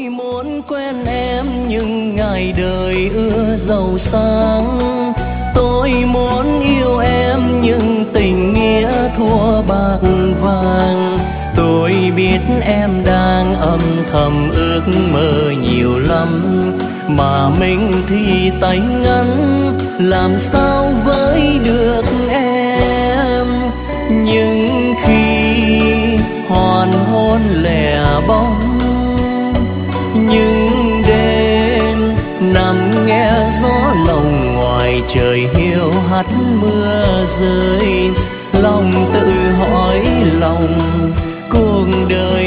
muốn quen em nhưng ngày đời ưa giàu sang. Tôi muốn yêu em nhưng tình nghĩa thua bạc vàng. Tôi biết em đang âm thầm ước mơ nhiều lắm, mà mình thì tay ngắn, làm sao với được em. Nhưng khi hoàn hôn lẻ bóng, những đêm nằm nghe gió lồng ngoài trời hiu hắt mưa rơi, lòng tự hỏi lòng cuộc đời